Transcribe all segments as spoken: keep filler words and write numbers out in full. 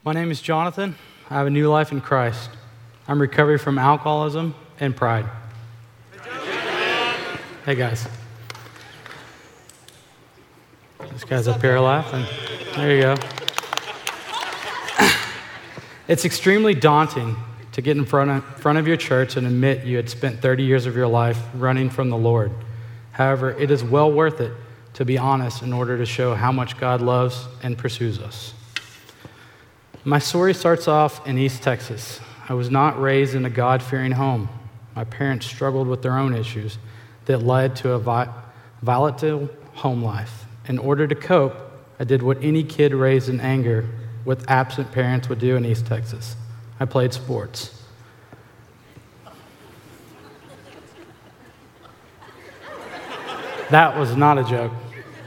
My name is Jonathan. I have a new life in Christ. I'm recovering from alcoholism and pride. Hey, guys. This guy's up here laughing. There you go. It's extremely daunting to get in front of, front of your church and admit you had spent thirty years of your life running from the Lord. However, it is well worth it to be honest in order to show how much God loves and pursues us. My story starts off in East Texas. I was not raised in a God-fearing home. My parents struggled with their own issues that led to a vi- volatile home life. In order to cope, I did what any kid raised in anger with absent parents would do in East Texas. I played sports. That was not a joke.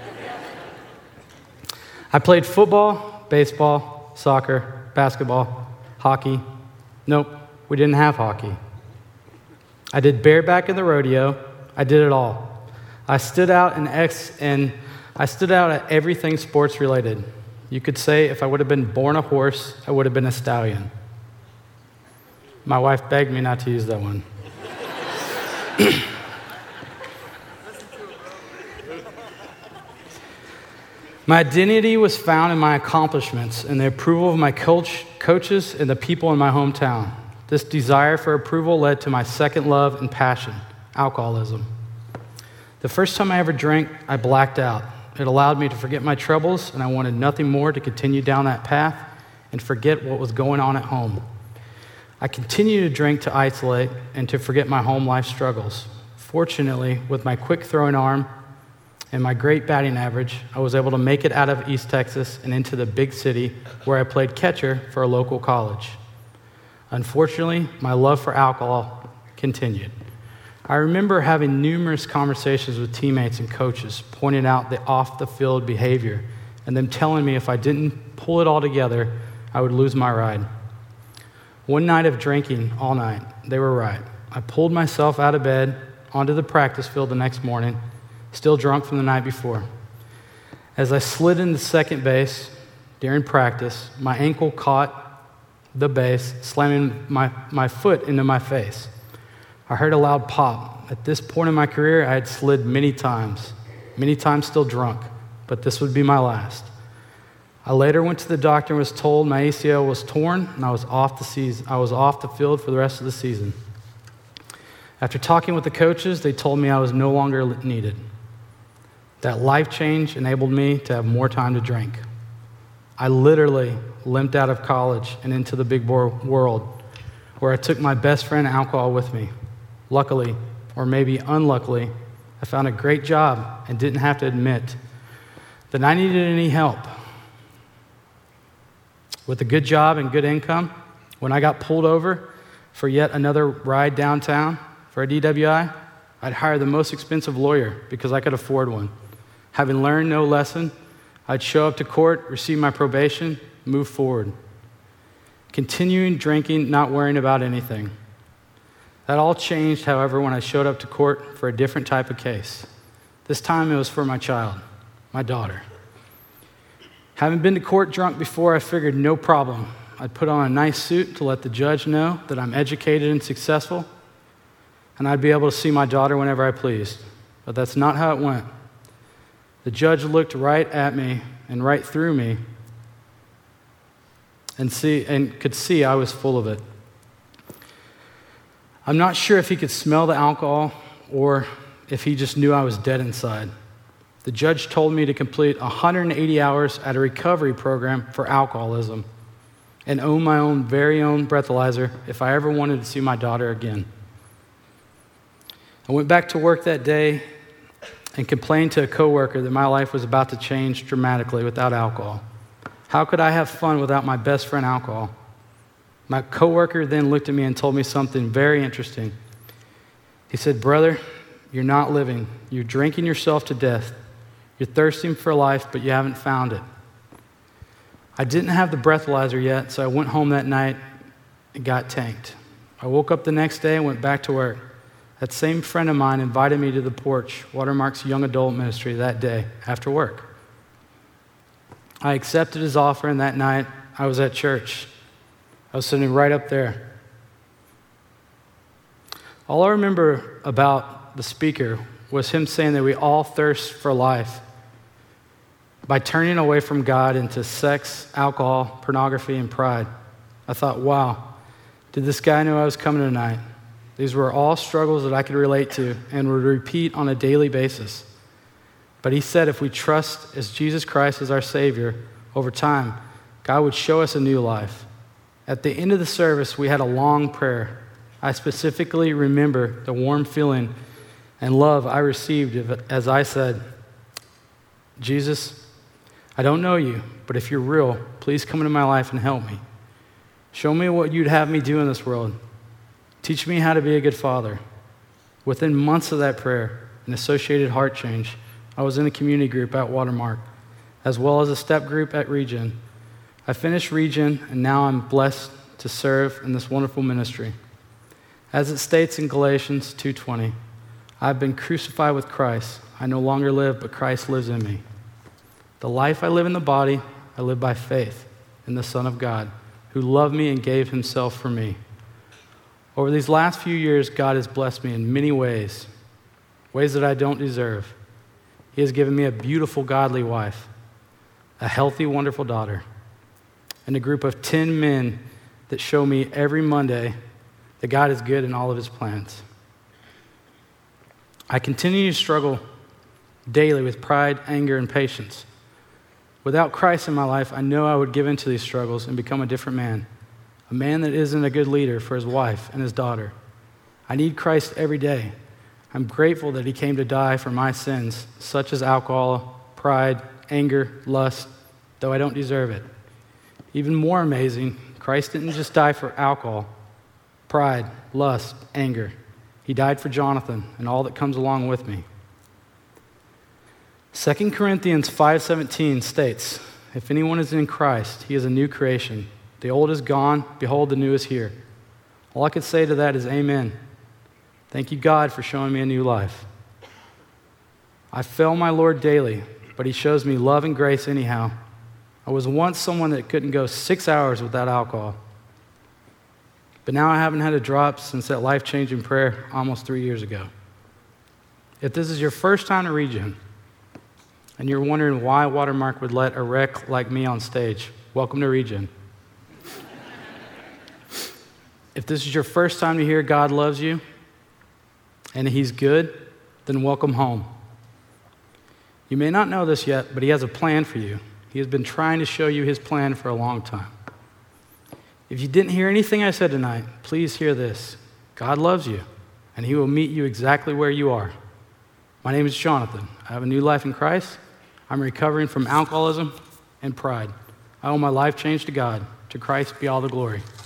I played football, baseball, soccer, basketball, hockey. Nope, we didn't have hockey. I did bareback in the rodeo. I did it all. I stood out in X and I stood out at everything sports related. You could say if I would have been born a horse, I would have been a stallion. My wife begged me not to use that one. My identity was found in my accomplishments and the approval of my coach, coaches and the people in my hometown. This desire for approval led to my second love and passion, alcoholism. The first time I ever drank, I blacked out. It allowed me to forget my troubles, and I wanted nothing more to continue down that path and forget what was going on at home. I continued to drink to isolate and to forget my home life struggles. Fortunately, with my quick throwing arm and my great batting average, I was able to make it out of East Texas and into the big city where I played catcher for a local college. Unfortunately, my love for alcohol continued. I remember having numerous conversations with teammates and coaches pointing out the off-the-field behavior and them telling me if I didn't pull it all together, I would lose my ride. One night of drinking all night, they were right. I pulled myself out of bed onto the practice field the next morning, still drunk from the night before. As I slid into second base during practice, my ankle caught the base, slamming my, my foot into my face. I heard a loud pop. At this point in my career, I had slid many times, many times still drunk, but this would be my last. I later went to the doctor and was told my A C L was torn and I was off the season. I was off the field for the rest of the season. After talking with the coaches, they told me I was no longer needed. That life change enabled me to have more time to drink. I literally limped out of college and into the big boy world where I took my best friend alcohol with me. Luckily, or maybe unluckily, I found a great job and didn't have to admit that I needed any help. With a good job and good income, when I got pulled over for yet another ride downtown for a D W I, I'd hire the most expensive lawyer because I could afford one. Having learned no lesson, I'd show up to court, receive my probation, move forward. Continuing drinking, not worrying about anything. That all changed, however, when I showed up to court for a different type of case. This time it was for my child, my daughter. Having been to court drunk before, I figured no problem. I'd put on a nice suit to let the judge know that I'm educated and successful, and I'd be able to see my daughter whenever I pleased. But that's not how it went. The judge looked right at me and right through me and see and could see I was full of it. I'm not sure if he could smell the alcohol or if he just knew I was dead inside. The judge told me to complete one hundred eighty hours at a recovery program for alcoholism and own my own very own breathalyzer if I ever wanted to see my daughter again. I went back to work that day and complained to a coworker that my life was about to change dramatically without alcohol. How could I have fun without my best friend alcohol? My coworker then looked at me and told me something very interesting. He said, "Brother, you're not living. You're drinking yourself to death. You're thirsting for life, but you haven't found it." I didn't have the breathalyzer yet, so I went home that night and got tanked. I woke up the next day and went back to work. That same friend of mine invited me to the porch, Watermark's young adult ministry, that day after work. I accepted his offer, and that night I was at church. I was sitting right up there. All I remember about the speaker was him saying that we all thirst for life by turning away from God into sex, alcohol, pornography, and pride. I thought, wow, did this guy know I was coming tonight? These were all struggles that I could relate to and would repeat on a daily basis. But he said if we trust as Jesus Christ as our Savior, over time, God would show us a new life. At the end of the service, we had a long prayer. I specifically remember the warm feeling and love I received as I said, Jesus, I don't know you, but if you're real, please come into my life and help me. Show me what you'd have me do in this world. Teach me how to be a good father. Within months of that prayer, an associated heart change, I was in a community group at Watermark, as well as a step group at Region. I finished Region, and now I'm blessed to serve in this wonderful ministry. As it states in Galatians two twenty, I've been crucified with Christ. I no longer live, but Christ lives in me. The life I live in the body, I live by faith in the Son of God, who loved me and gave himself for me. Over these last few years, God has blessed me in many ways, ways that I don't deserve. He has given me a beautiful, godly wife, a healthy, wonderful daughter, and a group of ten men that show me every Monday that God is good in all of his plans. I continue to struggle daily with pride, anger, and patience. Without Christ in my life, I know I would give into these struggles and become a different man, a man that isn't a good leader for his wife and his daughter. I need Christ every day. I'm grateful that he came to die for my sins, such as alcohol, pride, anger, lust, though I don't deserve it. Even more amazing, Christ didn't just die for alcohol, pride, lust, anger. He died for Jonathan and all that comes along with me. Second Corinthians five seventeen states, if anyone is in Christ, he is a new creation. The old is gone, behold, the new is here. All I could say to that is amen. Thank you, God, for showing me a new life. I fail my Lord daily, but he shows me love and grace anyhow. I was once someone that couldn't go six hours without alcohol. But now I haven't had a drop since that life-changing prayer almost three years ago. If this is your first time to Region, and you're wondering why Watermark would let a wreck like me on stage, welcome to Region. If this is your first time to hear God loves you and he's good, then welcome home. You may not know this yet, but he has a plan for you. He has been trying to show you his plan for a long time. If you didn't hear anything I said tonight, please hear this. God loves you, and he will meet you exactly where you are. My name is Jonathan. I have a new life in Christ. I'm recovering from alcoholism and pride. I owe my life change to God. To Christ be all the glory.